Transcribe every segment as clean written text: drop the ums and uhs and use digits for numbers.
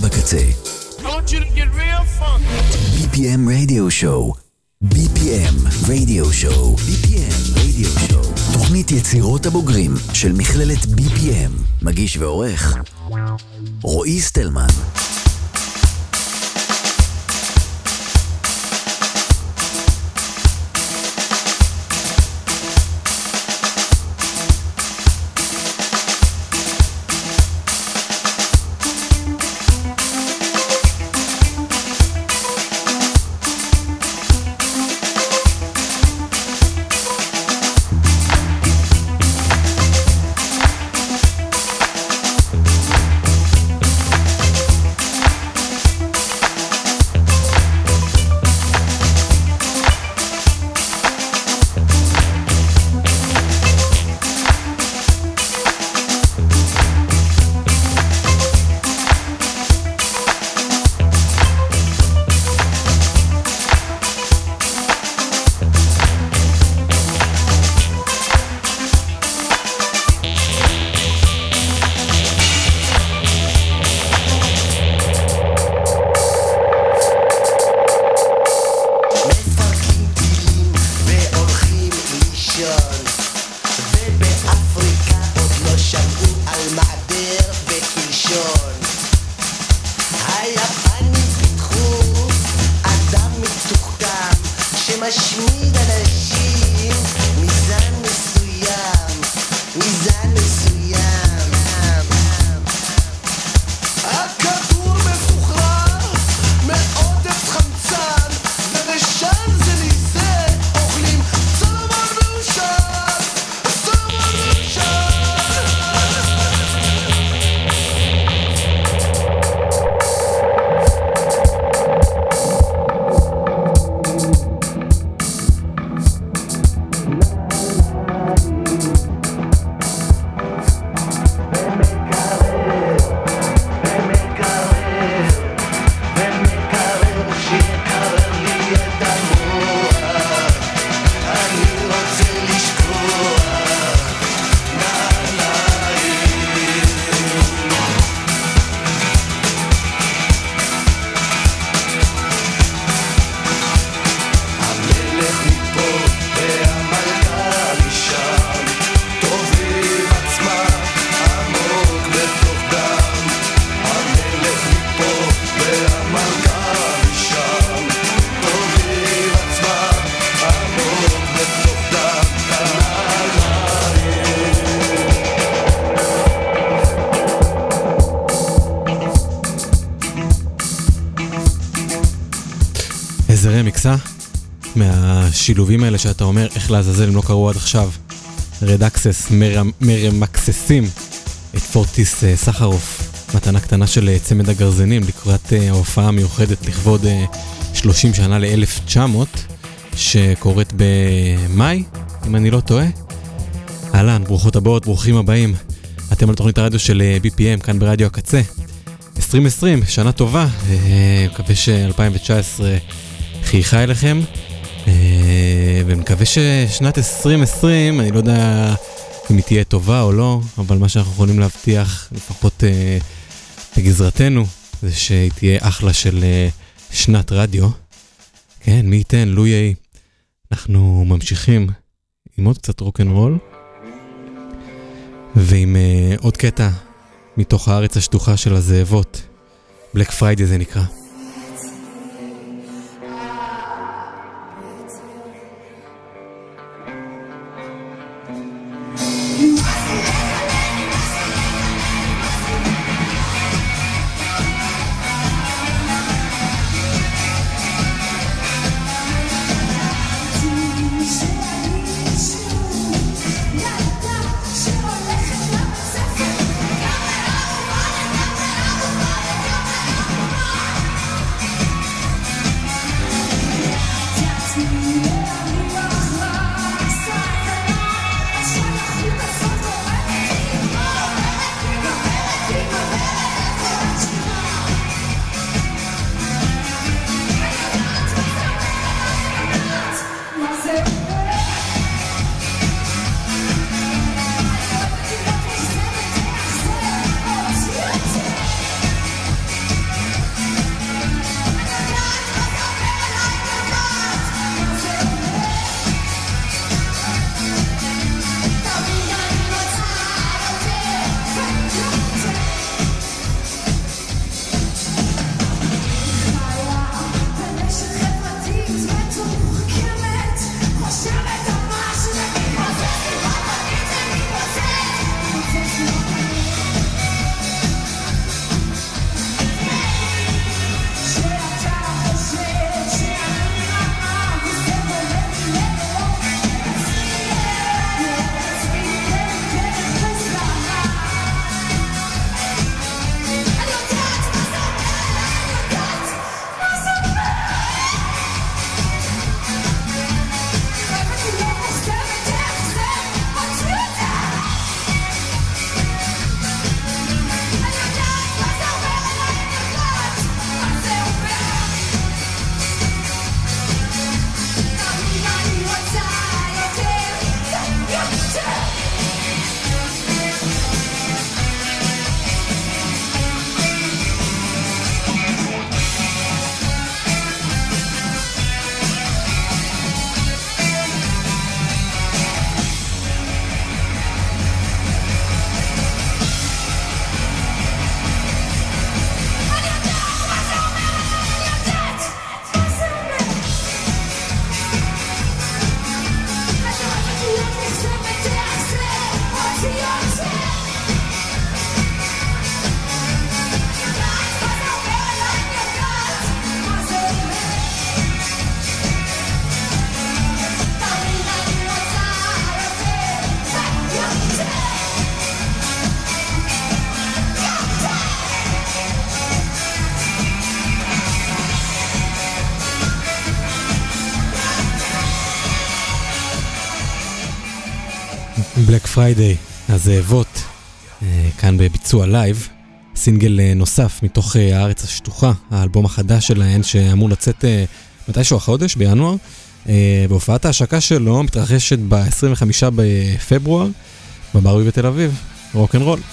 הקצה. I want you to get real funky. BPM Radio Show. BPM Radio Show. BPM Radio Show. תוכנית יצירות הבוגרים של מכללת BPM. מגיש ועורך רועי סטלמן. מהשילובים האלה שאתה אומר איך לעזאזל הם לא קראו עד עכשיו. רד אקסס מרמקססים את פורטיס סחרוף, מתנה קטנה של צמד הגרזנים לקראת ההופעה המיוחדת לכבוד 30 שנה ל-1900 שקורית במאי, אם אני לא טועה. אהלן, ברוכות הבאות, ברוכים הבאים. אתם על תוכנית הרדיו של BPM כאן ברדיו הקצה. 2020, שנה טובה, מקווה ש-2019 חייכה אליכם, ומקווה ששנת 2020, אני לא יודע אם היא תהיה טובה או לא, אבל מה שאנחנו יכולים להבטיח, לפחות בגזרתנו, זה שהיא תהיה אחלה של שנת רדיו. כן, מי ייתן, לו יהי. אנחנו ממשיכים עם עוד קצת רוק'נ'רול, ועם עוד קטע מתוך הארץ השטוחה של הזאבות. בלק פריידי זה נקרא. We'll be right back. בלק פריידיי, הזאבות, כאן בביצוע לייב, סינגל נוסף מתוך הארץ השטוחה, האלבום החדש שלהן שאמור לצאת מתישהו החודש, בינואר, והופעת ההשקה שלו מתרחשת ב-25 בפברואר, בברבי בתל אביב, רוק אנד רול.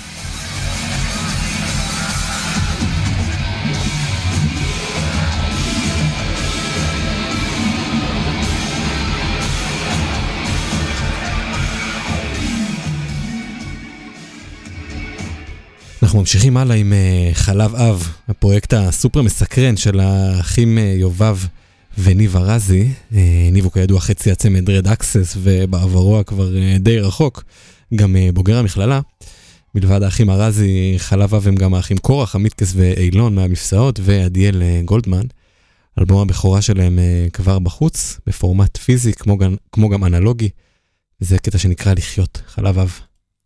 אנחנו ממשיכים הלאה עם חלב אב, הפרויקט הסופר מסקרן של האחים יובב וניב ארזי. ניב הוא כידוע חצי הצמד רד אקסס ובעברו כבר די רחוק, גם בוגר המכללה. מלבד האחים ארזי, חלב אב הם גם האחים קורח, עמיתקס ואילון מהמפסעות ועדיאל גולדמן. אלבום הבכורה שלהם כבר בחוץ, בפורמט פיזי כמו גם אנלוגי. זה קטע שנקרא לחיות, חלב אב.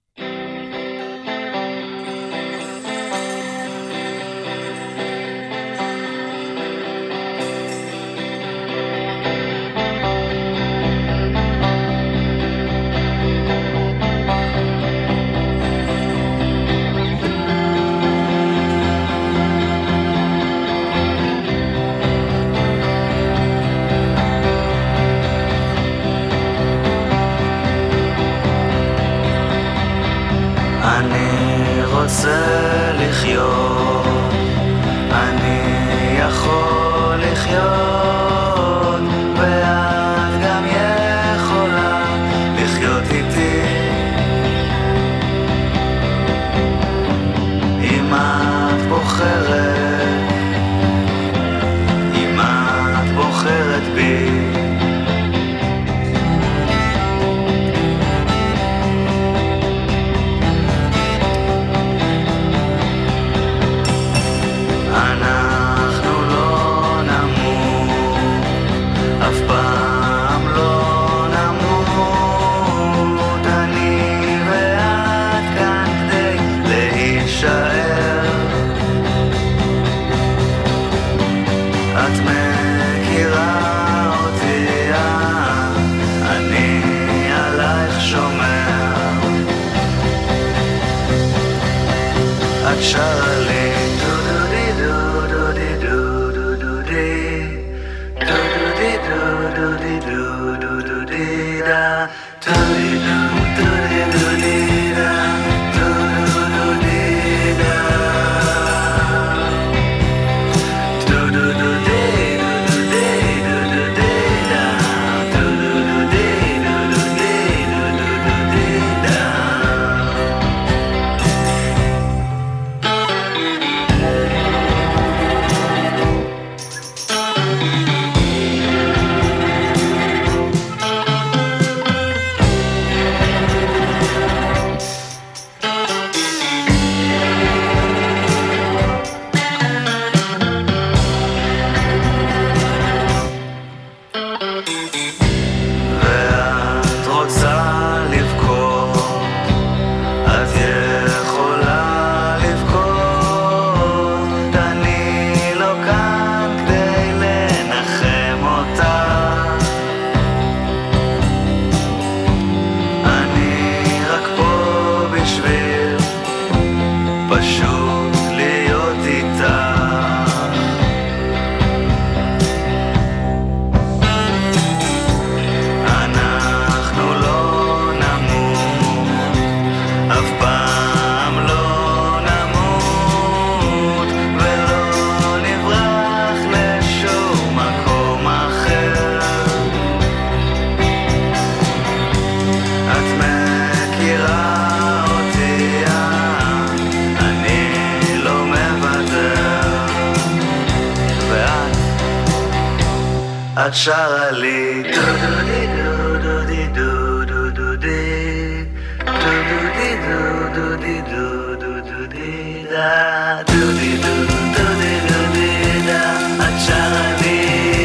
את שרה לי דו דו די דו דו די דו דו דו די דו דו די דו דו די דו דו דו די דה דו די דו דו די דו די דה את שרה לי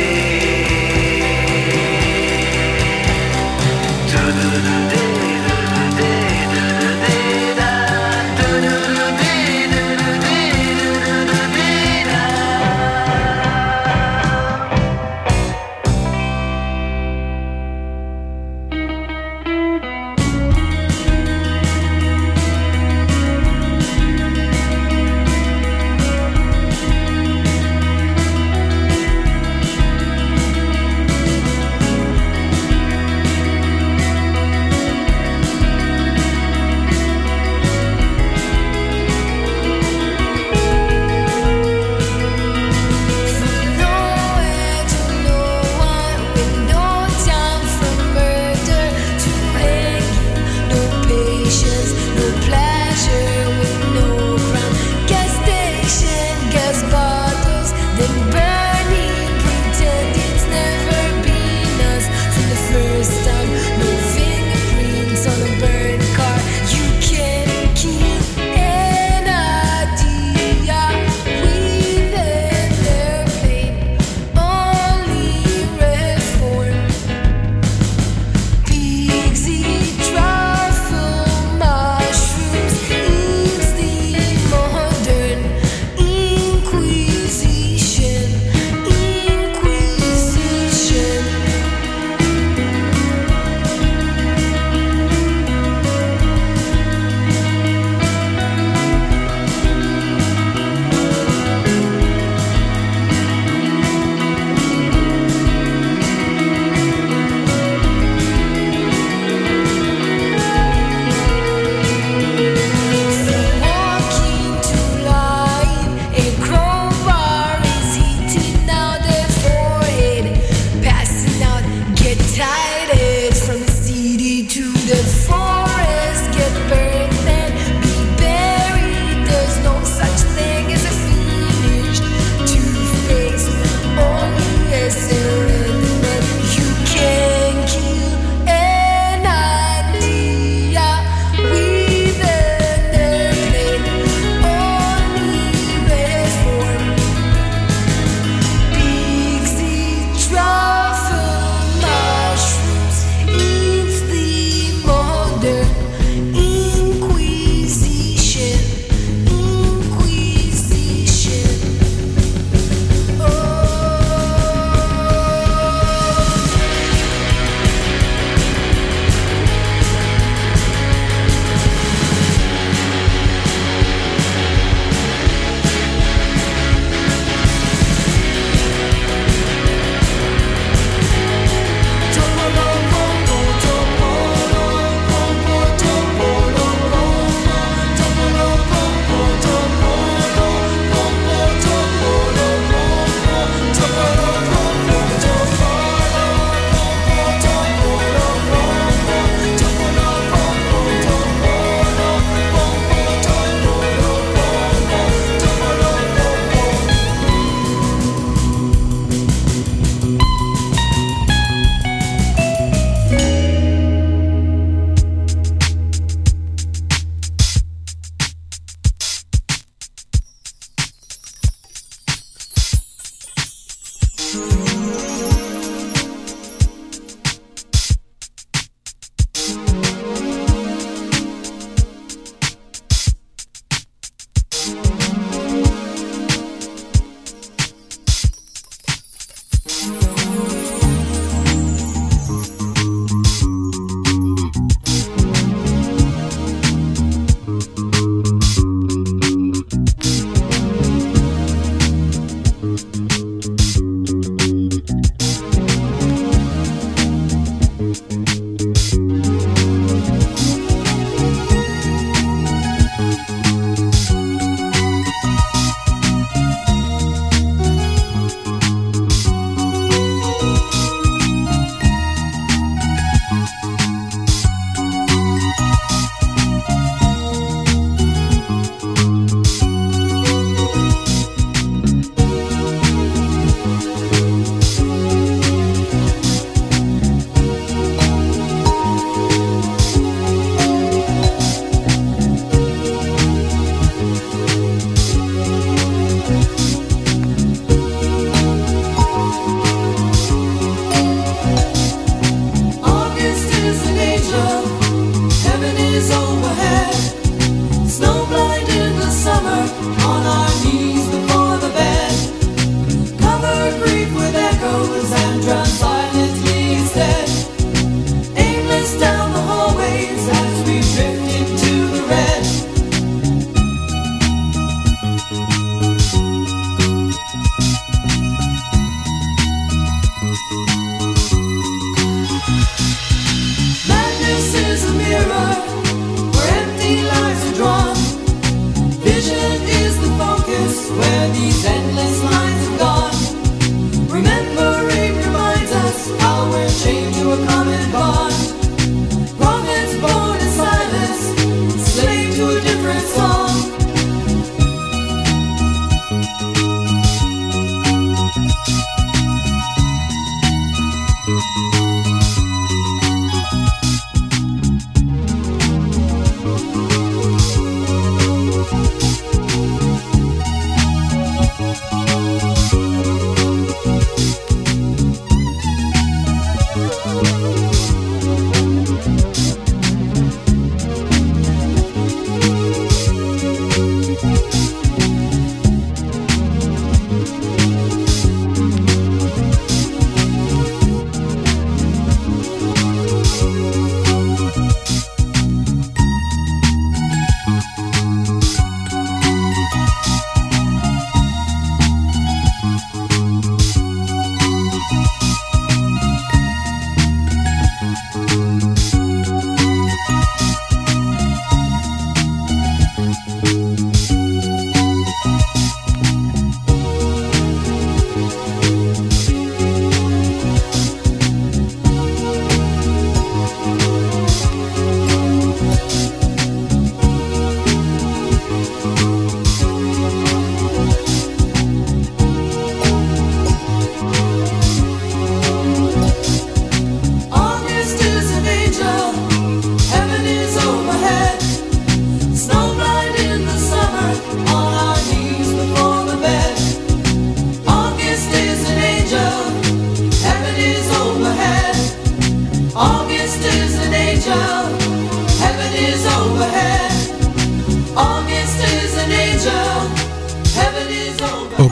דו דו דו די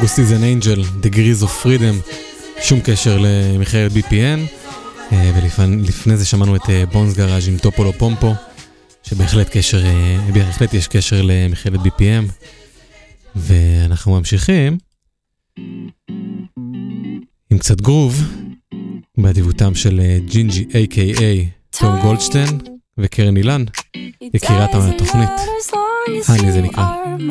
August is an Angel, Degrees of Freedom, שום קשר למכללת BPM, ולפני זה שמענו את בונס גראז' עם טופולו פומפו, שבהחלט יש קשר למכללת BPM, ואנחנו ממשיכים עם קצת גרוב, באדיבותם של ג'ינג'י a.k.a. תום גולדשטיין וקרן אילן, יקירת התוכנית. הני זה נקרא.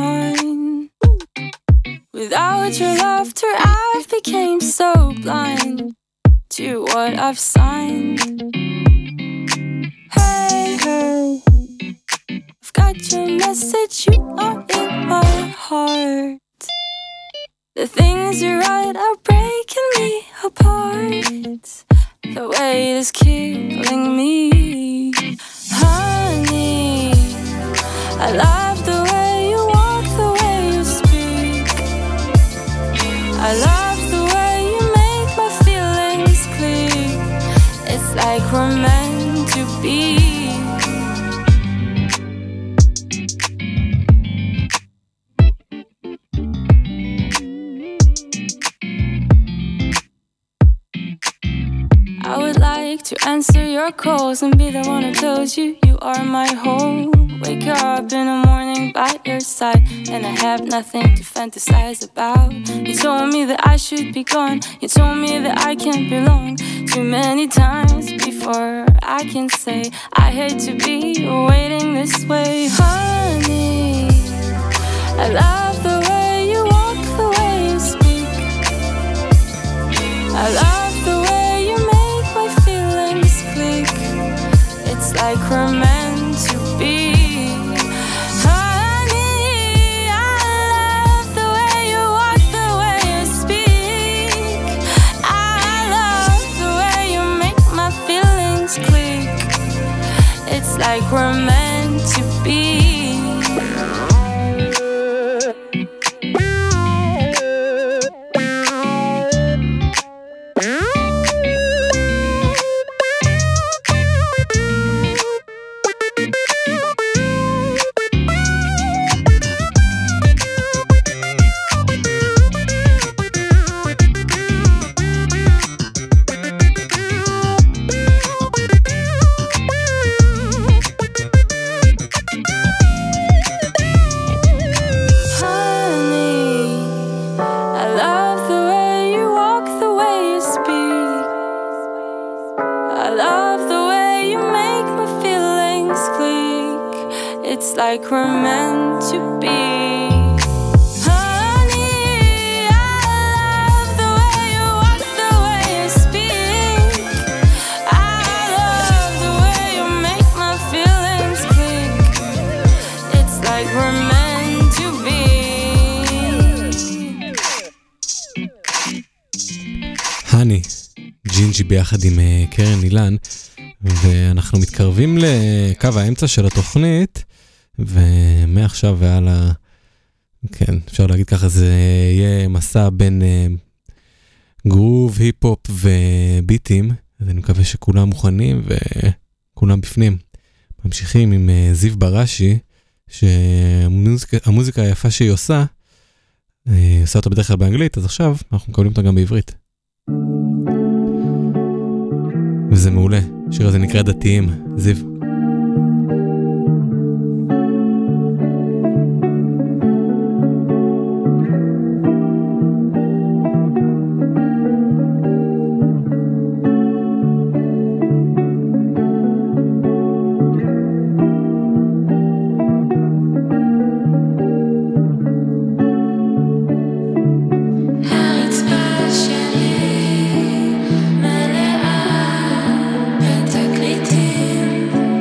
Without your laughter I've became so blind to what I've signed. Hey, hey, I've got your message, you are in my heart. The things you write are breaking me apart. The weight is killing me. Honey, I love the way you walk, the way you speak. I love the way you make my feelings clear. It's like we're meant to be. I would like to answer your calls and be the one who tells you you are my home. Wake up in the morning by your side and I have nothing to fantasize about. You told me that I should be gone. You told me that I can't belong. Too many times before I can say I hate to be waiting this way. Honey, I love the way you walk, the way you speak. I love the way you make my feelings click. It's like we're meant to be. Like we're meant to be. Like we're meant to be. Honey, I love the way you walk, the way you speak. I love the way you make my feelings click. It's like we're meant to be. הני, ג'ינג'י ביחד עם קרן אילן, ואנחנו מתקרבים לקו האמצע של התוכנית, ומעכשיו והלאה, כן, אפשר להגיד ככה, זה יהיה מסע בין גרוב, היפ-הופ וביטים, אז אני מקווה שכולם מוכנים וכולם בפנים. ממשיכים עם זיו בראשי, שהמוזיקה היפה שהיא עושה אותה בדרך כלל באנגלית, אז עכשיו אנחנו מקבלים אותה גם בעברית. וזה מעולה, השיר הזה נקרא דתיים, זיו. מלאה בתקליטים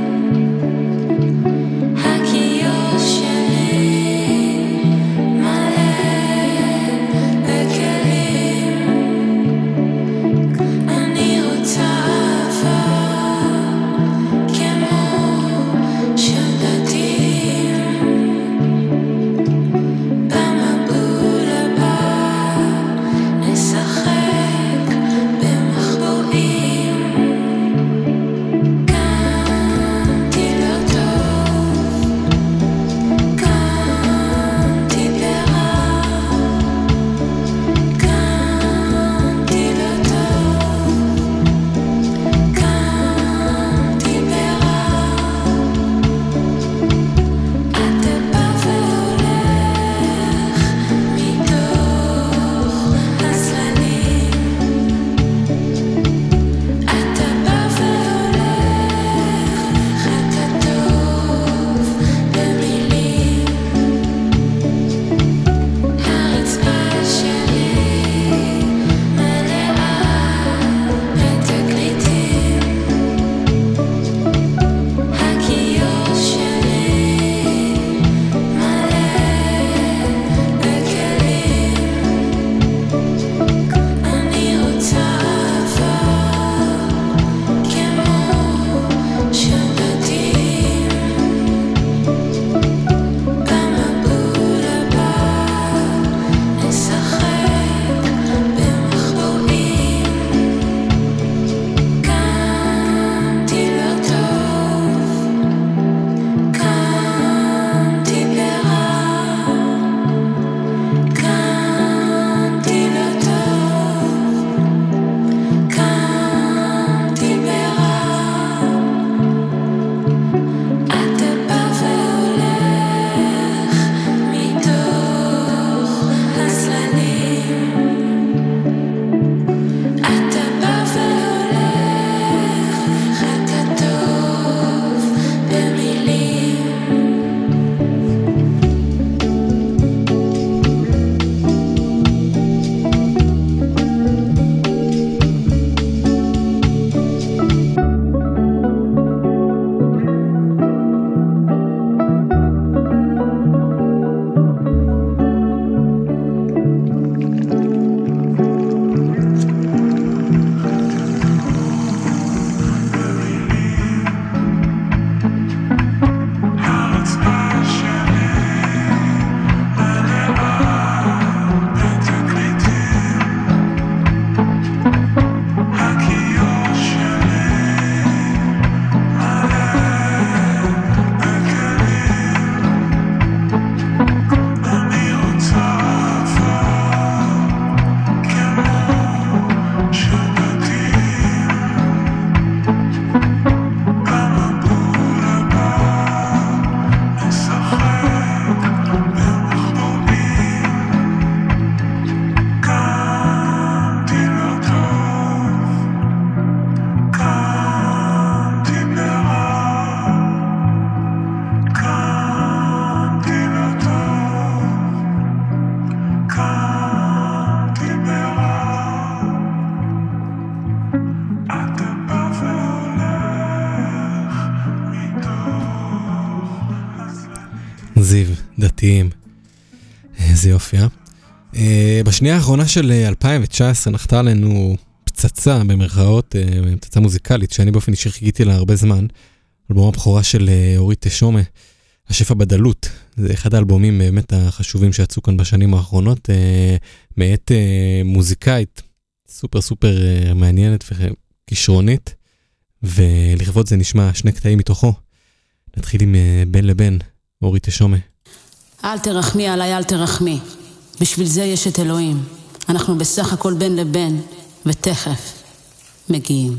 זיו, דתיים. איזה יופי, בשנייה האחרונה של 2019 נחתה עלינו פצצה במרכאות, פצצה מוזיקלית, שאני באופן אישי חיכיתי לה הרבה זמן. אלבום הבכורה של אורית תשומה, השפע בדלות. זה אחד האלבומים באמת החשובים שיצאו כאן בשנים האחרונות, מאת מוזיקאית סופר סופר מעניינת וכישרונית, ולכבוד זה נשמע שני קטעים מתוכו. נתחיל עם בין לבין, אורית תשומה. אל תרחמי עליי, אל תרחמי. בשביל זה יש את אלוהים. אנחנו בסך הכל בין לבין, ותכף מגיעים.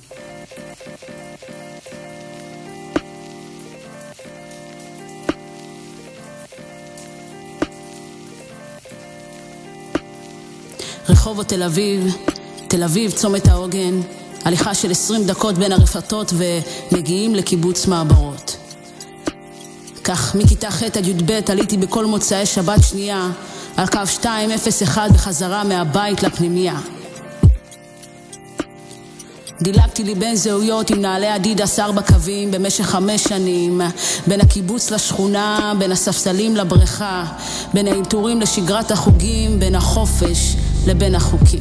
רחובות תל אביב, תל אביב צומת העוגן, הליכה של 20 דקות בין הרפתות ומגיעים לקיבוץ מעברות. כך מכיתה ח' עד י"ב עליתי בכל מוצאי שבת שנייה על קו 201 בחזרה מהבית לפנימיה. דילגתי לי בין זהויות עם נעלי אדידס 4 קווים במשך 5 שנים, בין הקיבוץ לשכונה, בין הספסלים לבריכה, בין האלתורים לשגרת החוגים, בין החופש לבין החוקים.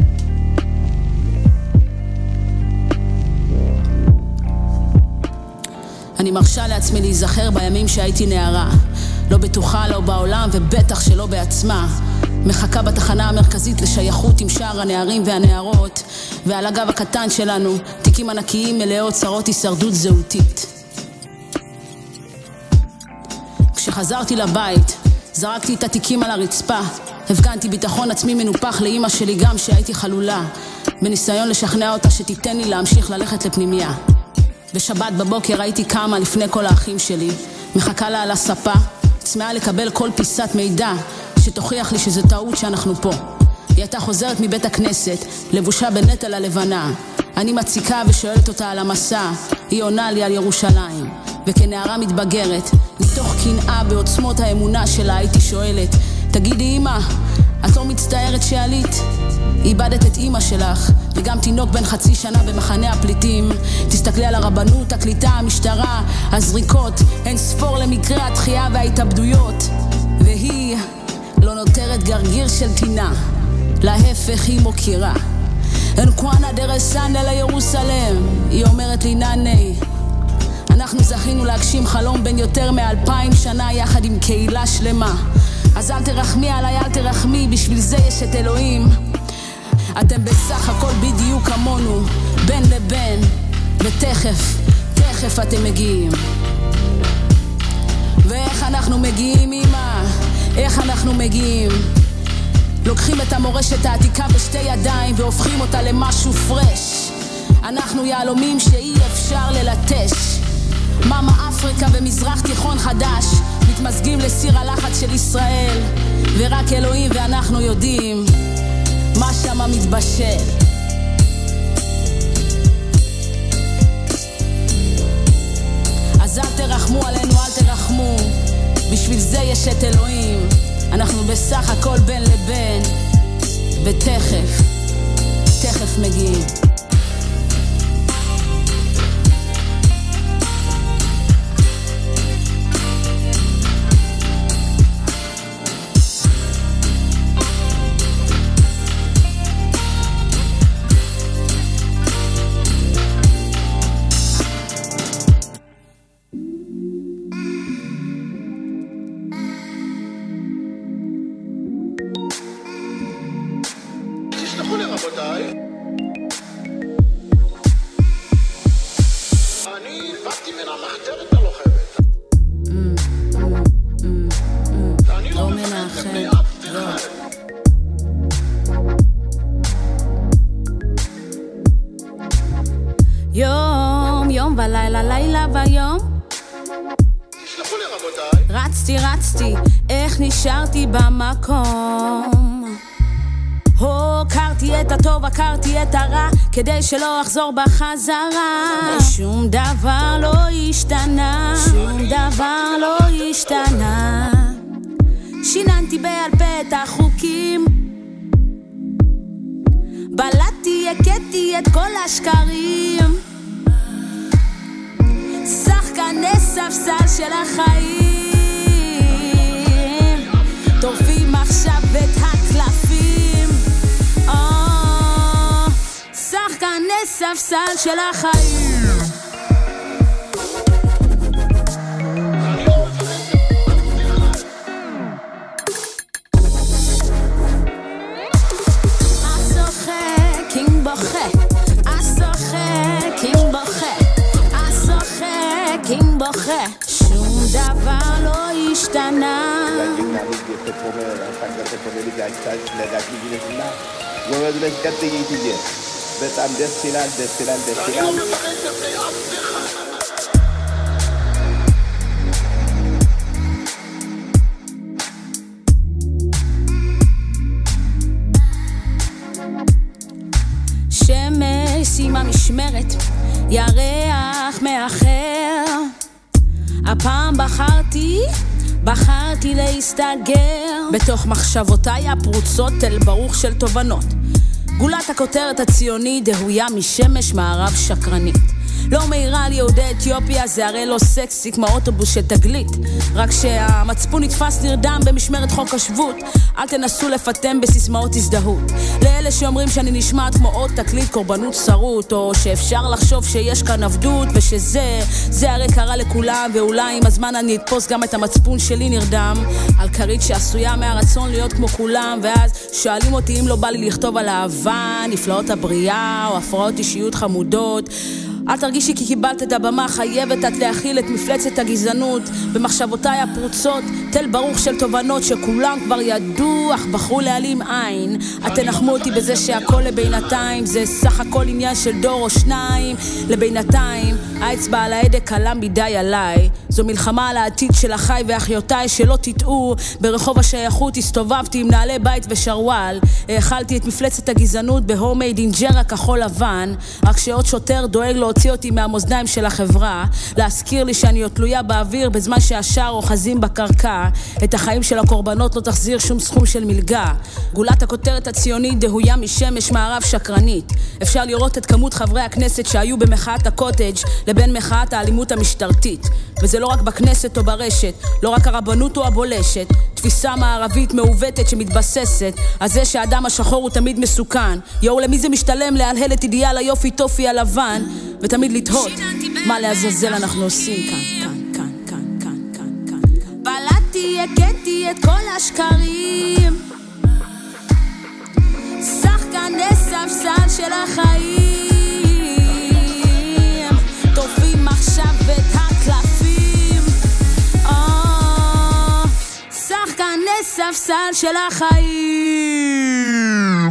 אני מרשה לעצמי להיזכר בימים שהייתי נערה, לא בטוחה, לא בעולם ובטח שלא בעצמה, מחכה בתחנה המרכזית לשייכות עם שאר הנערים והנערות, ועל הגב הקטן שלנו תיקים ענקיים מלאות צרות הישרדות זהותית. כשחזרתי לבית זרקתי את התיקים על הרצפה, הפגנתי ביטחון עצמי מנופח לאמא שלי גם שהייתי חלולה, בניסיון לשכנע אותה שתיתן לי להמשיך ללכת לפנימיה. בשבת בבוקר הייתי קמה לפני כל האחים שלי, מחכה לה על הספה, צמאה לקבל כל פיסת מידע שתוכיח לי שזו טעות שאנחנו פה. היא הייתה חוזרת מבית הכנסת, לבושה בנטל הלבנה. אני מציקה ושואלת אותה על המסע, היא עונה לי על ירושלים. וכנערה מתבגרת, מתוך קנאה בעוצמות האמונה שלה, הייתי שואלת, תגידי אמא, את לא מצטערת שעלית? איבדת את אמא שלך, וגם תינוק בן 0.5 שנה במחנה הפליטים. תסתכלי על הרבנות, הקליטה, המשטרה, הזריקות, אין ספור למקרה התחייה וההתאבדויות. והיא לא נותרת גרגיר של תינה, להפך היא מוקירה. אין קואנה דרסן אלה ירוסלם, היא אומרת לי נעני. אנחנו זכינו להגשים חלום בין יותר מ2000 שנה יחד עם קהילה שלמה. אז אל תרחמי עליי, אל תרחמי, בשביל זה יש את אלוהים. אתם בסך הכל בדיוק כמונו, בין לבין, ותכף אתם מגיעים. ואיך אנחנו מגיעים, אמא? איך אנחנו מגיעים? לוקחים את המורשת העתיקה בשתי ידיים והופכים אותה למשהו פרש. אנחנו יעלומים שאי אפשר ללטש. מאמה אפריקה ומזרח תיכון חדש מתמזגים לסיר הלחץ של ישראל, ורק אלוהים ואנחנו יודעים מה שמה מתבשל. אז אל תרחמו עלינו, אל תרחמו, בשביל זה יש את אלוהים. אנחנו בסך הכל בין לבין, ותכף מגיעים. נשארתי במקום, הוקרתי את הטוב, הכרתי את הרע, כדי שלא אחזור בחזרה. ושום דבר לא השתנה, שום דבר לא השתנה. שיננתי בעל פה את החוקים, בלעתי, הכיתי את כל השקרים, שחקני ספסל של החיים, טורפים עכשיו את הקלפים, שחקני ספסל של החיים. שום דבר לא השתנה. שמש סיימה משמרת, ירח מאחר, הפעם בחרתי להסתגר בתוך מחשבותיי הפרוצות אל ברוך של תובנות. גולת הכותרת הציוני דהויה משמש מערב שקרנית. לא מהירה על יהודי אתיופיה, זה הרי לא סקסי כמו אוטובוס של תגלית, רק שהמצפון נתפס נרדם במשמרת חוק השבות. אל תנסו לפתם בסיסמאות הזדהות. לאלה שאומרים שאני נשמעת כמו עוד תקליט קורבנות שרות, או שאפשר לחשוב שיש כאן עבדות ושזה הרי קרה לכולם, ואולי עם הזמן אני אתפוס גם את המצפון שלי נרדם על כרית שעשויה מהרצון להיות כמו כולם, ואז שואלים אותי אם לא בא לי לכתוב על אהבה, נפלאות הבריאה או הפרעות אישיות חמודות. אל תרגישי כי קיבלת את הבמה, חייבת את להכיל את מפלצת הגזענות במחשבותיי הפרוצות, תל ברוך של תובנות שכולם כבר ידעו אך בחרו להעלים עין. את תנחמו אותי בזה שהכל לבינתיים, זה סך הכל עניין של דור או שניים. לבינתיים האצבע על ההדק קלה מדי עליי, זו מלחמה על העתיד של אחיי ואחיותיי, שלא תטעו. ברחוב השייכות הסתובבתי עם נעלי בית ושרוואל, האכלתי את מפלצת הגזענות בהומייד אינג'רה כחול לבן, רק שעוד שוטר דואג להוציא אותי מהמאזניים של החברה, להזכיר לי שאני עוד תלויה באוויר בזמן שהשאר אוחזים בקרקע. את החיים של הקורבנות לא תחזיר שום סכום של מלגה. גולת הכותרת הציונית דהויה משמש מערב שקרנית. אפשר לראות את כמות חברי הכנסת שהיו במחאת הקוטג' לבין מחאת האלימות המשטרתית, וזה לא רק בכנסת או ברשת, לא רק הרבנות או הבולשת, תפיסה מערבית מעוותת שמתבססת על זה שהאדם השחור הוא תמיד מסוכן. יואו, למי זה משתלם להלהל את אידיאל היופי טופי הלבן ותמיד לתהות מה לעזאזל אנחנו עושים כאן. בלעתי, הכיתי את כל השקרים, שחקני ספסל של החיים, טורפים עכשיו את הקלפים, שחקני ספסל של החיים.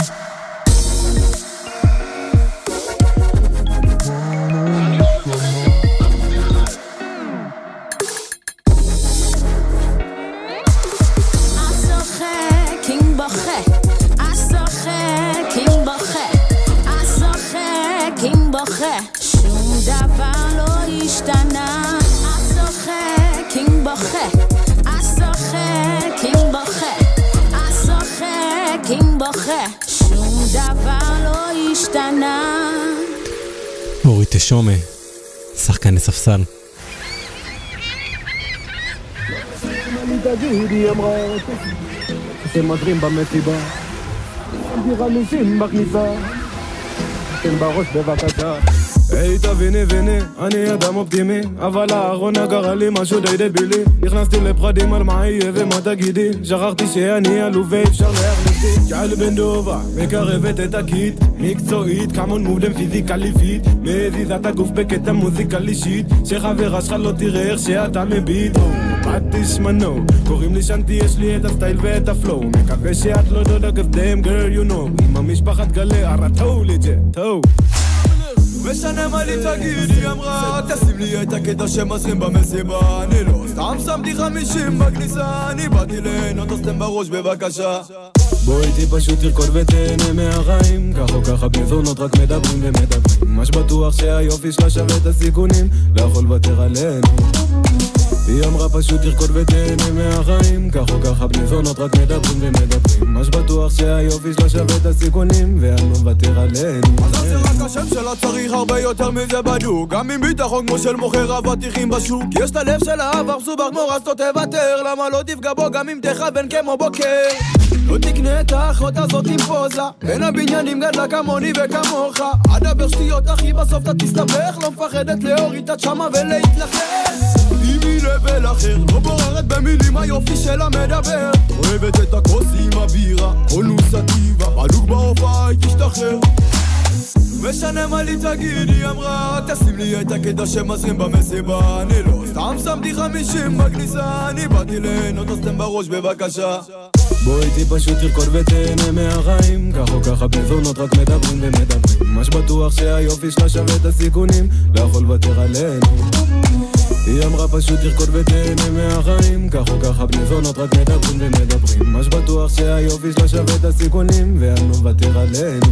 שום דבר לא השתנה. השוחק אם בוכה, השוחק אם בוכה, השוחק אם בוכה, שום דבר לא השתנה. אורי תשומה, שחקני ספסל. תגידי אמרה אתם מדרים במסיבה, אתם 50 בכניסה, אתם בראש בבקשה. היי תביני, אני אדם אופטימי, אבל הארון הגרה לי משהו די דבילי. נכנסתי לפחדים על מה יהיה ומה תגידי, שכחתי שאני עלוב ואפשר להחליטי. קהל בן דובה, מקרבת את הקיט, מקצועית, כמון מובלם פיזיקלי פיט, מזיזת הגוף בקטע מוזיקלי שיט, שחברה שלך לא תראה איך שאתה מביט. פטיש מנו, קוראים לי שנתי, יש לי את הסטייל ואת הפלואו, מקווה שאת לא דודה כסדם girl you know, עם המשפחת גלי הרטו לג'ט, טו משנה מה לי תגידי אמרה, תשים לי את הקטע שמזרים במסיבה, אני לא סתם שמתי 50 בכניסה, אני באתי ליהנות אז אתם בראש בבקשה. בואי איתי פשוט תרקוד ותהנה מהחיים, כך או ככה בני זונות רק מדברים ומדברים, ממש בטוח שהיופי שלה שווה את הסיכונים, לא יכול לוותר עלינו. היא אמרה פשוט תרקוד ותהנה מהחיים, כך או ככה בני זונות רק מדברים ומדברים, מש בטוח שהיופי שלה שווה את הסיכונים, ואני לא מוותר עלינו. אז זה רק השם שלה צריך הרבה יותר מזה בדוק, גם עם ביטחון כמו של מוכר אבטיחים בשוק, יש את הלב של האב מסובך כמו אז לא תוותר, למה לא תפגע בו גם אם תכוון כמו בוקר. לא תקנה את האחות הזאת עם פוזה, בין הבניינים גדלה כמוני וכמוך, אדבר שטויות אחי בסוף אתה תסתבך, לא מפחדת להוריד את שמה ולהתלחץ, היא מלבל אחר, לא בוררת במילים היופי שלה מדבר, אוהבת את הכוס עם הבירה, קונוסטיבה, בלוק בהופעה היא תשתחרר, משנה מה לי תגיד, היא אמרה תשים לי את הקטע שמזרים במסיבה, אני לא סתם שמתי 50 בכניסה, אני באתי ליהנות אז תן בראש בבקשה, בוא איתי פשוט תרקוד ותהנה מהחיים, כך או ככה בני זונות רק מדברים ומדברים, מש בטוח שהיופי שלה שווה את הסיכונים, לא יכול לוותר עלינו. היא אמרה פשוט תרקוד ותהנה מהחיים, כך או ככה בני זונות רק מדברים ומדברים, מש בטוח שהיופי שלה שווה את הסיכונים, ואני לא מוותר עלינו.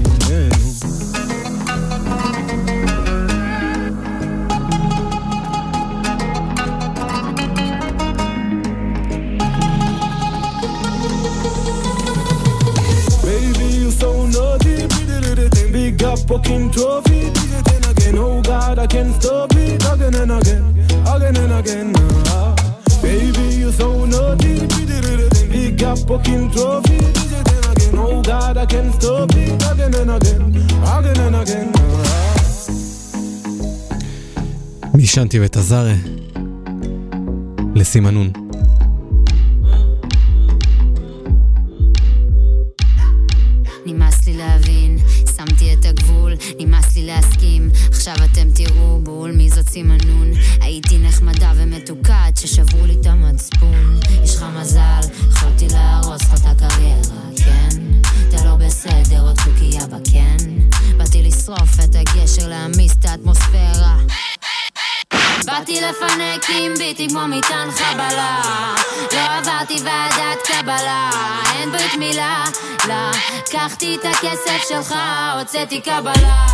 Big up fucking trophy, did it then again, oh God, I can't stop it, again and again, again and again, baby, you so naughty, big up fucking trophy, did it then again, oh God, I can't stop it, again and again, again and again, משנתי ותזרה לסימנון. נמאס לי להבין, שמתי את הגבול, נמאס לי להסכים, עכשיו אתם תראו בול מי זאת סימנון, הייתי נחמדה ומתוקה עד ששברו לי את המצפון, יש לך מזל, יכולתי להרוס לך את הקריירה, כן? אתה לא בסדר, עוד חוקייה בכן, באתי לשרוף את הגשר, להמיס את האטמוספירה, באתי לפנק עם ביטי כמו מטען חבלה, לא עברתי ועדת קבלה, אין בית מילה, לקחתי את הכסף שלך, הוצאתי קבלה,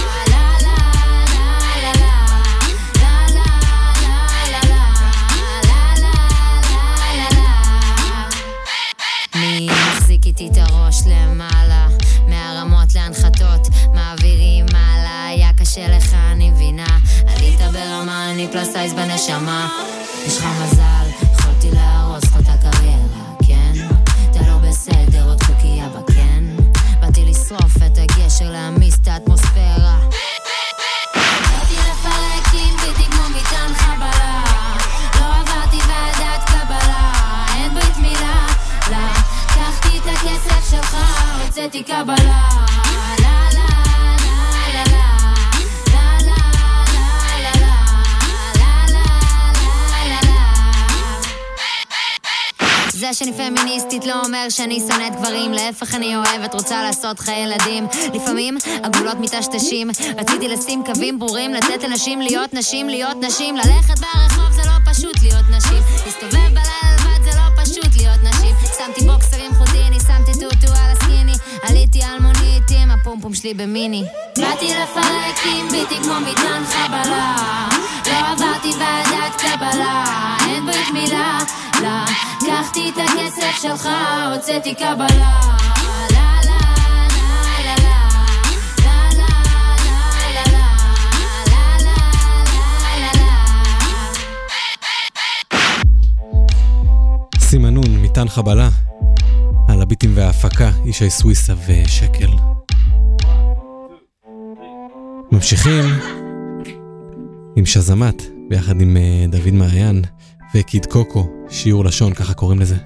מי מחזיק איתי את הראש למעלה, מהרמות להנחתות, מעבירים מעלה, היה קשה לך אני מבינה, עלית ברמה, אני פלסייז בנשמה, יש לך מזל, יכולתי להרוס לך את הקריירה, כן? אתה לא בסדר, עוד חוקייה בכן, באתי לשרוף את הגשר, להמיס את האטמוספירה, באתי לפרק עם ביטי כמו מטען חבלה, לא עברתי ועדת קבלה, אין בית מילה, לקחתי את הכסף שלך, הוצאתי קבלה, זה שאני פמיניסטית לא אומר שאני שונאת גברים, להפך אני אוהבת, רוצה לעשות חיי ילדים, לפעמים הגבולות מתשתשים, רציתי לשים קווים ברורים, לתת לנשים להיות נשים, להיות נשים, ללכת ברחוב זה לא פשוט להיות נשים, להסתובב בלילה לבד זה לא פשוט להיות נשים, שמתי בוקסרים חוטיני, שמתי טוטו על הסקיני, עליתי על מונית עם הפומפום שלי במיני, באתי לפרק עם ביטי כמו מטען חבלה, לא עברתי ועדת קבלה, אין בית מילה, לקחתי את הכסף שלך, הוצאתי קבלה, סימנון, מטען חבלה, על הביטים וההפקה, אישי סוויסה ושקל. ממשיכים עם שזמת, ביחד עם דוד מעיין וקיד קוקו, שיעור לשון, ככה קוראים לזה.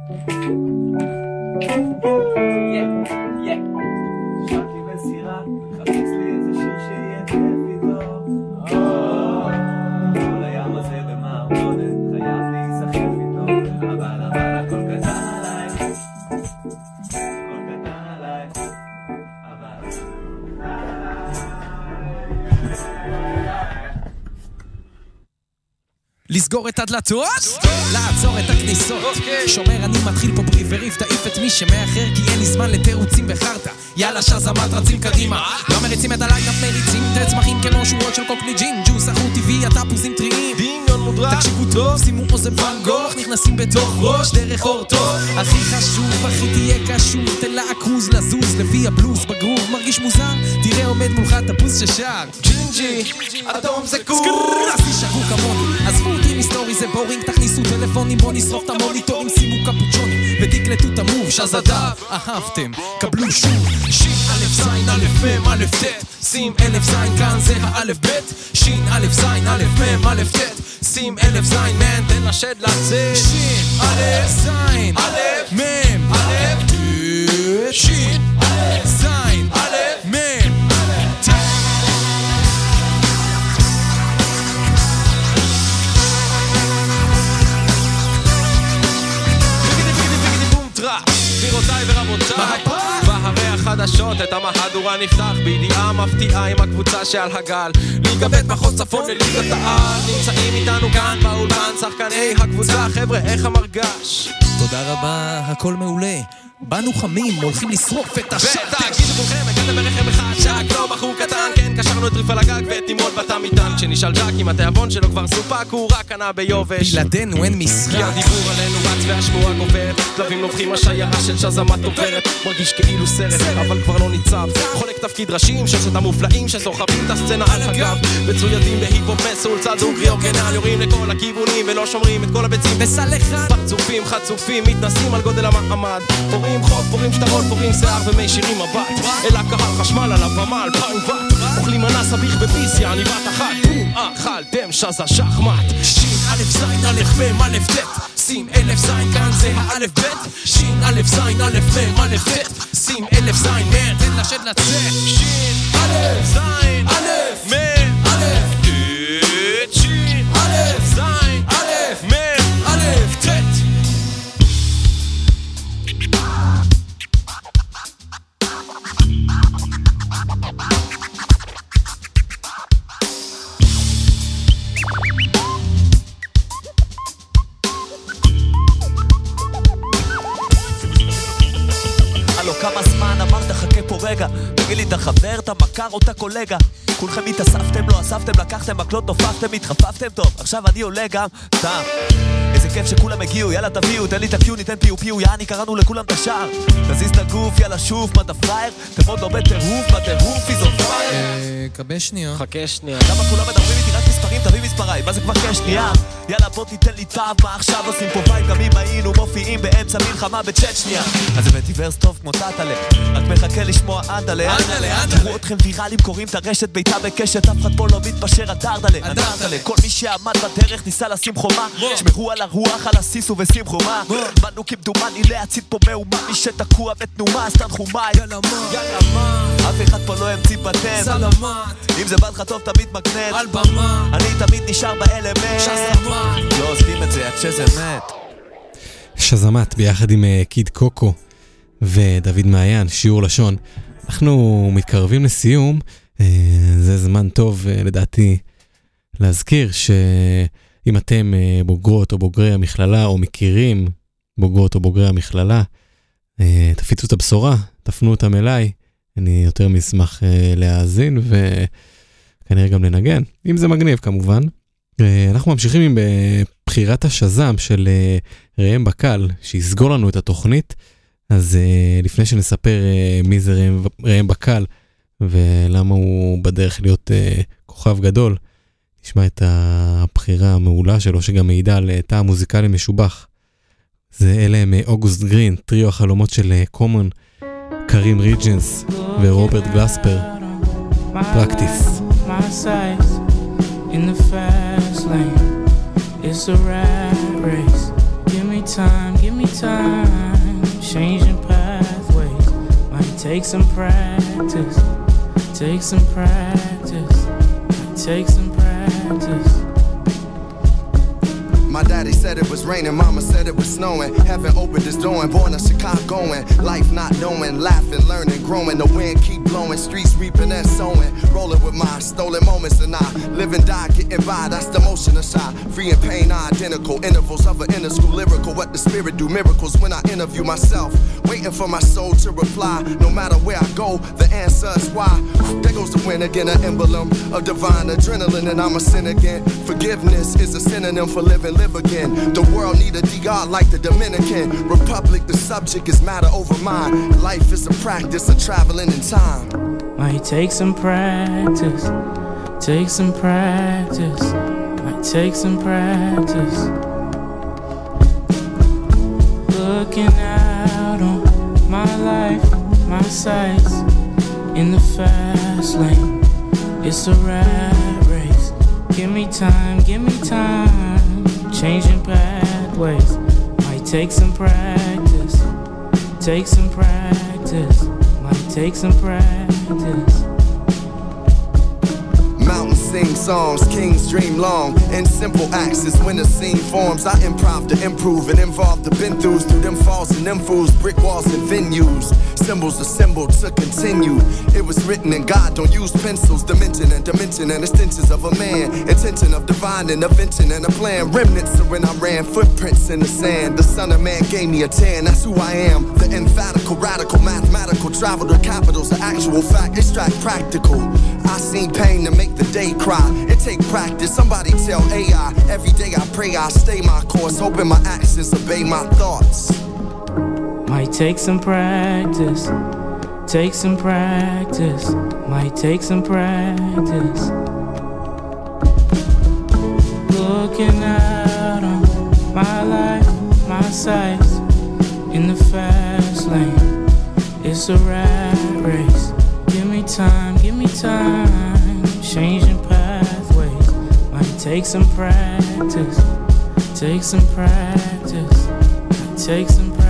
לסגור את הדלתות, לעצור את הכניסות, שומר אני מתחיל פה ברי וריף, תעיף את מי שמאחר כי אין לי זמן לתירוצים וחרטה, יאללה שזמת רצים קדימה, לא מריצים את הליינאפ, מריצים את הצמחים כמו שורות של קוקני ג'ין, ג'וס אחו טבעי, הטפוזים טריים, דמיון מודרך, תקשיבו טוב, שימו אוזן ואן גוך, נכנסים בתוך ראש דרך אור טוב. הכי חשוב, הכי תהיה קשוב, תן לעקוז לזוז לפי הבלוס בגרוב. מרגיש מוזר? תראה עומד מולך תפוס ששר ג'ינג'י, אדום זה קור. אז תשארו כמוני, עזבו אותי מסטורי זה בורינג, תכניסו טלפונים, בוא נשרוף את המוניטורים, שימו קפוצ'ונים ותקלטו את המוב, שזדה אהבתם, קבלו שוב. שין א' זין א' מ' א' ת', שים אלף זין כאן זה האלף ב'. שין א' זין א' מ' א' ת', שים אלף זין מן תן לשד לצאת. שין א' זין א' מ' א' ת', שין א' זין א' מ' ת'. גבירותיי ורבותיי, בהרי החדשות את המהדורה נפתח בידיעה מפתיעה עם הקבוצה שעל הגל, ליגה ב' מחוז צפון לליגת העל. נמצאים איתנו כאן באולפן שחקני הקבוצה, חבר'ה איך המרגש? תודה רבה, הכל מעולה, באנו חמים, הולכים לשרוף את השטח. ותגידו כולכם, הגעתם ברכב אחד שק, לא בחור קטן, כן, קשרנו את ריף על הגג ואת נמרוד בתא מטען. כשנשאל ג'ק אם התיאבון שלו כבר סופק, הוא רק קנה ביובש. בלעדינו אין משחק, כי הדיבור עלינו רץ והשמועה גוברת, כלבים נובחים השיירה של שזמת עוברת. מרגיש כאילו סרט, אבל כבר לא ניצב, חולק תפקיד ראשים, ששת המופלאים שסוחבים את הסצנה על הגב, מצוידים בהיפ-הופ מסול, צד דוגרי אורגנל, יורים לכל הכיוונים ולא שומרים את כל הביצים בסלחן. פרצופים חצופים מתנסים על גודל המעמד, פורים חוק, פורים שטרות, פורים שיער ומי שירים מבט, אל הקהל חשמל על הבמה 2000 וואט, אוכלים אנס סביך בפיסיה אני בת אחת, בום אכלתם שזה שחמט. שין א' זין א' מ' א' ת', שים אלף זין כאן זה האלף ב'. שין א' זין א' מ' א' ת', שים אלף זין מ' תן לשד לצאת. שין א' זין א' מ' א' ת', שין א' זין א' מ' א' ת'. כמה זמן אמרת חכה פה רגע, תגיד לי אתה חבר, אתה מכר או אתה קולגה? כולכם התאספתם, לא אספתם, לקחתם מקלות, תופפתם, התחפפתם טוב, עכשיו אני עולה גם, סתם איזה כיף שכולם הגיעו, יאללה תביאו, תן לי את הקיו, ניתן פיו פיו, יעני קראנו לכולם את השאר. תזיז את הגוף, יאללה שוב, מה אתה פרייר? תמוד לא בטירוף, בטירוף, איזו פרייר. קבל שנייה. חכה שנייה. למה כולם מדברים איתי רק מספרים, תביא מספריים, מה זה כבר כשנייה? יאללה בוא תיתן לי טאב, מה עכשיו עושים פה וייב, גם אם היינו מופיעים באמצע מלחמה בצ'ט שנייה. אז הבאתי ורס טוב כמו טאטלה, רק מחכה לשמוע אנדלה. תראו אתכם ויראלים קוראים את הרשת ביתה בקשת, אף אחד פה לא מתפשר אנדרטלה. כל מי שעמד בדרך ניסה לשים חומה, שמרו על הרוח, על הסיסו ושים חומה. מנו כמדומני להציד פה מהומה, מי שתקוע בתנומה אז תנחומיי. יאללה מה, אף אחד פה לא המציא פטנט, סלמת אם זה בא לך טוב תמיד מגנט, על במה אני תמיד נשאר באלמנט, שזמת לא עושים את זה עד שזה מת. שזמת ביחד עם קיד קוקו ודוד מעיין, שיעור לשון. אנחנו מתקרבים לסיום, זה זמן טוב לדעתי להזכיר שאם אתם בוגרות או בוגרי המכללה או מכירים בוגרות או בוגרי המכללה, תפיצו את הבשורה, תפנו אותם אליי, אני יותר משמח להאזין וכנראה גם לנגן, אם זה מגניב כמובן. אנחנו ממשיכים עם בחירת השזם של ראם בקל, שיסגור לנו את התוכנית. אז לפני שנספר מי זה ראם בקל ולמה הוא בדרך להיות כוכב גדול, נשמע את הבחירה המעולה שלו שגם מעידה על תא מוזיקלי משובח. אלה הם אוגוסט גרין, טריו החלומות של קומון, קרים ריג'נס ורוברט גלספר. פרקטיס. In the fast lane, it's a rat race. Give me time, changing pathways. Might take some practice, take some practice, might take some practice. My daddy said it was raining, mama said it was snowing. Heaven opened his door and born a Chicagoan. Life not knowing, laughing, learning, growing. The wind keep blowing, streets reaping and sowing, rolling with my stolen moments, and I live and die getting by. That's the motion of shy. Free and pain are identical, intervals of an inner school lyrical. What the spirit do miracles when I interview myself, waiting for my soul to reply. No matter where I go, the answer is why. There goes the win again, an emblem of divine adrenaline, and I'm a sin again. Forgiveness is a synonym for live again. The world need a DR like the Dominican Republic. The subject is matter over mind. Life is a practice of traveling in time. Might take some practice, take some practice, might take some practice. Looking out on my life, my sights in the fast lane. It's a rat race. Give me time, changing pathways. Might take some practice, take some practice, might take some practice. Mountains sing songs, kings dream long. In simple acts is when the scene forms. I improv to improve and involve the been throughs through them falls and them fools, brick walls and venues. Symbols assembled to continue. It was written in God, don't use pencils. Dimension and extensions of a man. Intention of divine intervention and a plan. Remnants of when I ran, footprints in the sand. The son of man gave me a tan, that's who I am. The emphatical, radical, mathematical. Travel to capitals, the actual fact, extract practical. I seen pain to make the day cry. It take practice, somebody tell AI. Every day I pray I stay my course, hoping my actions obey my thoughts. Might take some practice, take some practice, might take some practice. Looking out on my life, my sights in the fast lane. It's a rat race. Give me time, changing pathways. Might take some practice, take some practice, might take some practice.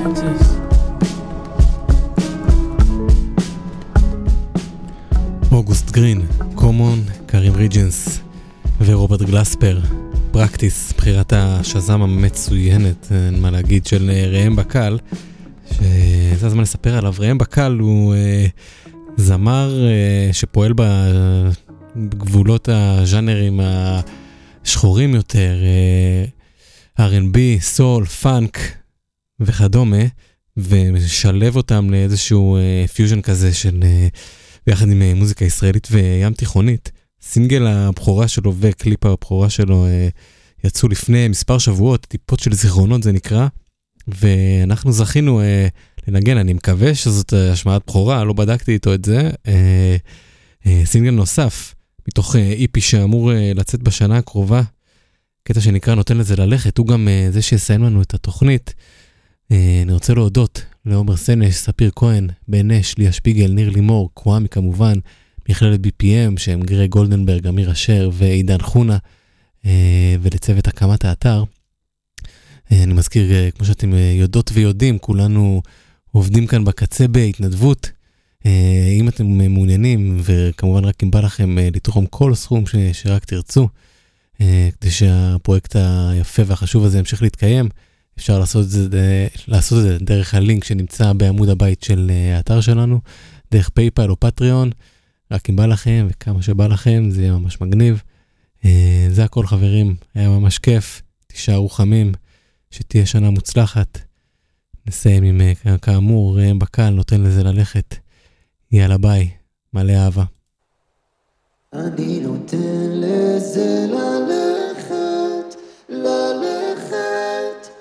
אוגוסט גרין, קומון, קרים ריג'נס ורוברט גלספר, פרקטיס, בחירת השזם המצוינת, אין מה להגיד, של ראם בקל, שזה הזמן לספר עליו. ראם בקל הוא זמר שפועל בגבולות הז'אנרים השחורים יותר, R&B, סול, פאנק וכדומה, ומשלב אותם לאיזשהו פיוז'ן כזה של ביחד עם מוזיקה ישראלית וים תיכונית. סינגל הבכורה שלו וקליפ הבכורה שלו יצאו לפני מספר שבועות, טיפות של זיכרונות זה נקרא, ואנחנו זכינו לנגן. אני מקווה שזאת השמעת בכורה, לא בדקתי איתו את זה. סינגל נוסף מתוך איפי שאמור לצאת בשנה הקרובה, קטע שנקרא נותן לזה ללכת, הוא גם זה שיסיים לנו את התוכנית. אני רוצה להודות לעומר סנש, ספיר כהן, בן נש, ליה שפיגל, ניר לימור, קוואמי כמובן, מכללת BPM, שהם גרי גולדנברג, אמיר אשר ועידן חונה, ולצוות הקמת האתר. אני מזכיר, כמו שאתם יודעות ויודעים, כולנו עובדים כאן בקצה בהתנדבות. אם אתם מעוניינים, וכמובן רק אם בא לכם לתרום כל סכום שרק תרצו, כדי שהפרויקט היפה והחשוב הזה ימשיך להתקיים, אפשר לעשות את זה דרך הלינק שנמצא בעמוד הבית של האתר שלנו, דרך פייפל או פטריון, רק אם בא לכם וכמה שבא לכם, זה יהיה ממש מגניב. זה הכל חברים, היה ממש כיף, תישארו חמים, שתהיה שנה מוצלחת. נסיים עם כאמור, ראם בקל, נותן לזה ללכת. יאללה ביי, מלא אהבה. אני נותן לזה ללכת, ללכת,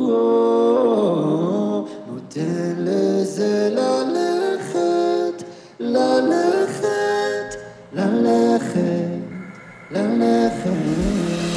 נותן לזה ללכת, ללכת, ללכת, ללכת.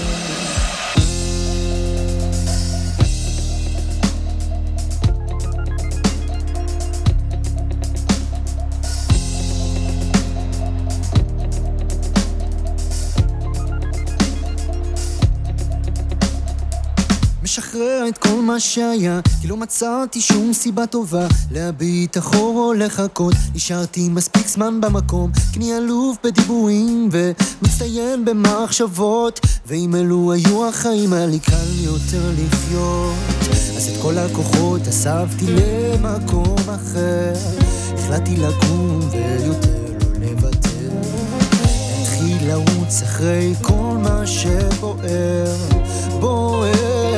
משחרר את כל מה שהיה, כי לא מצאתי שום סיבה טובה להביט אחור או לחכות. נשארתי מספיק זמן במקום, כי אני אלוף בדיבורים ומצטיין במחשבות, ואם אלו היו החיים היה לי קל יותר לחיות. אז את כל הכוחות אספתי למקום אחר, החלטתי לקום ויותר לא לוותר. התחיל לרוץ אחרי כל מה שבוער, בוער.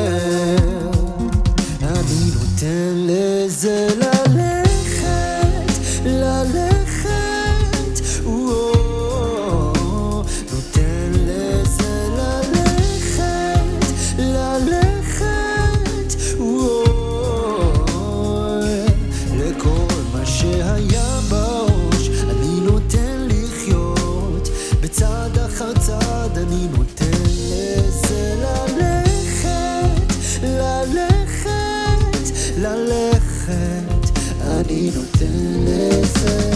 אני נותן לזה ללכת, ללכת, נותן לזה ללכת, ללכת, לכל מה שהיה בראש אני נותן לחיות, בצד אחר צד אני נותן לזה ללכת, ללכת, ללכת, אני נותן לזה.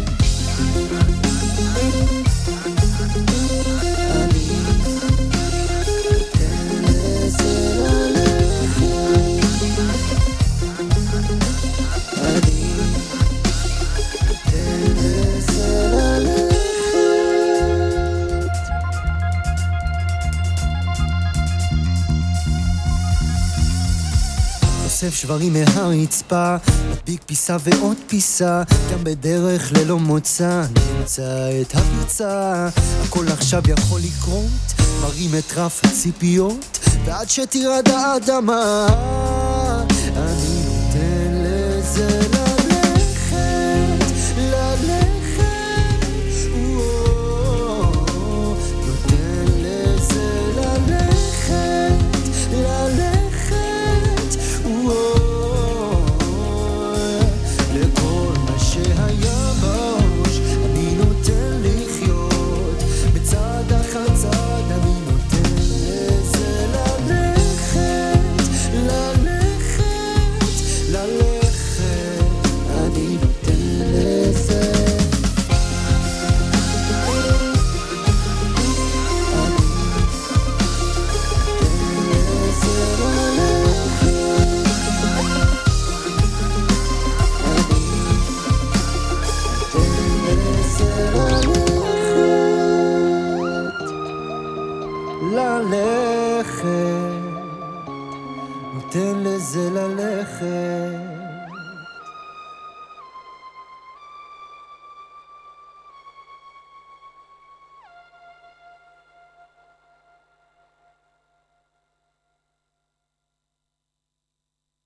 אוסף שברים מהרצפה, מדביק פיסה ועוד פיסה, גם בדרך ללא מוצא נמצא את הפיצה. הכל עכשיו יכול לקרות, מרים את רף הציפיות ועד שתירד האדמה אני נותן לזה ללכת, ללכת, נותן לזה ללכת, ללכת, לכל מה שהיה בראש אני נותן לחיות, בצד אחר צד אני נותן לזה ללכת, ללכת, ללכת, אני נותן לזה. ללכת, נותן לזה ללכת.